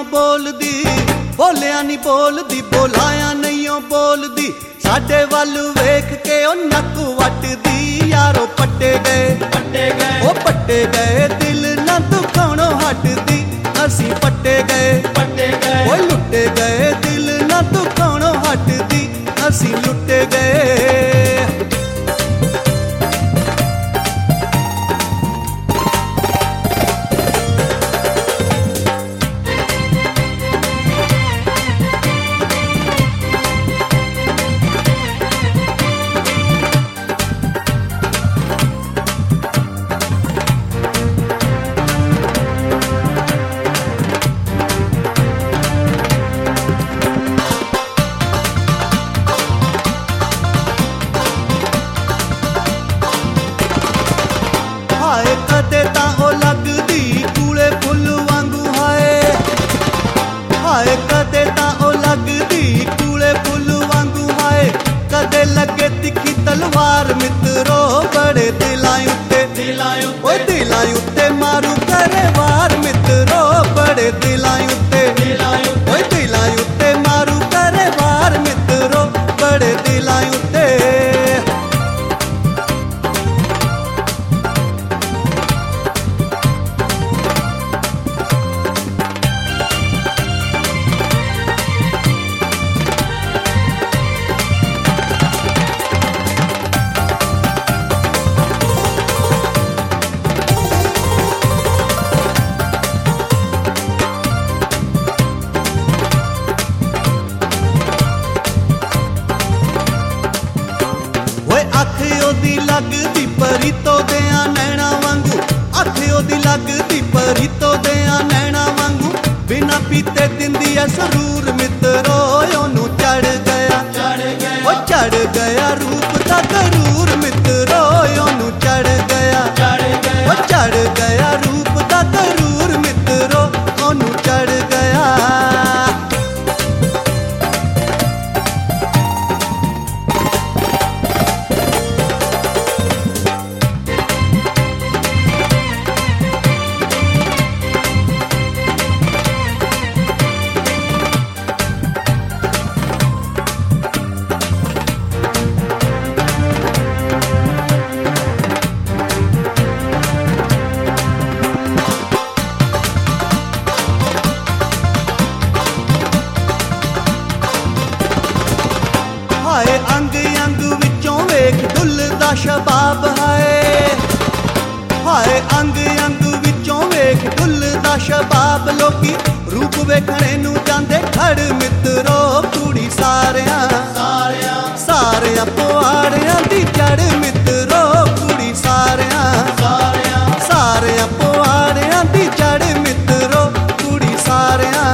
बोलदी, बोलिया नहीं बोलदी, बोलाया नहीं बोलदी। साडे वल वेख के ओ नक वटदी, यारो पट्टे गए ओ पट्टे गए, दिल ना दुखाणों हटदी। असी पट्टे गए ओ लुटे गए, दिल ना दुखाणों हटदी। असी लुटे गए। हाय कदे तां ओ लगदी कूले फुल वांगू, हाय कदे तां ओ लगदी कूले फुल वांगू। हाय कदे लगे तिखी तलवार मित्रो, बड़े दिलां उत्ते मारू करे वार मित्रो। बड़े दिलां उत्ते मारू करे वार मित्रो। बड़े दिलां उत्ते। अख ओदी लगदी परीतो देआ नैना वांगू, अख ओदी लगदी परीतो देआ नैना वांगू। बिना पीते दिंदी ऐ सरूर मित्रो, ओनू चढ़ गया ओ चढ़ गया रूप दा गरूर मित्रो। ओनू चढ़ गया ओ चढ़ गया रूप दा गरूर मित्रो। ओनू चढ़ गया। हाय अंग अंग विचों वेख डुलदा शबाब, हाय अंग अंग विचों वेख डुलदा शबाब। लोकी रूप वेखणे नू जांदे खड़ मित्रो, कुड़ी सारियां पुआड़ियां दी जड़ मित्रो। कुड़ी सारियां पुआड़ियां दी जड़ मित्रो। कुड़ी सारियां।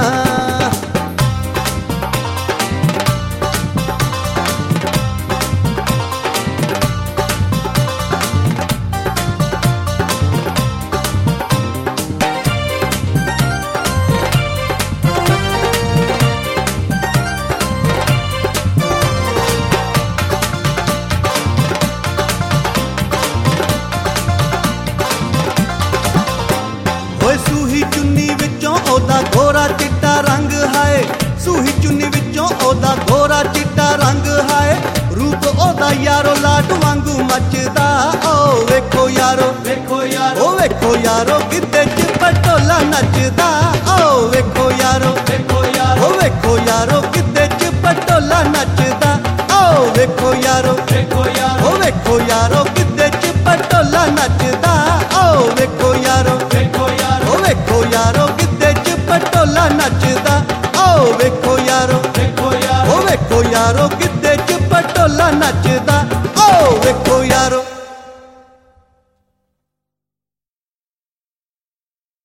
सूही चुन्नी विचों ओदा गोरा चिट्टा रंग, हाय सूही चुन्नी विचों ओदा गोरा चिट्टा रंग। हाय रूप ओदा यारो लाट वांगू मचदा। ओ वेखो यारो ओ वेखो यारो गिद्दे च पटोला नचदा। ओ वेखो यारो ओ वेखो यारो गिद्दे च पटोला नचदा। ओ वेखो यारो ओ वेखो यारो गिद्दे च पटोला नचदा। ओ वेखो यारो ओ वेखो यारो गिद्दे च पटोला नचदा। ओ वेखो यारो ओ वेखो यारो गिद्दे च पटोला नचदा। ओ वेखो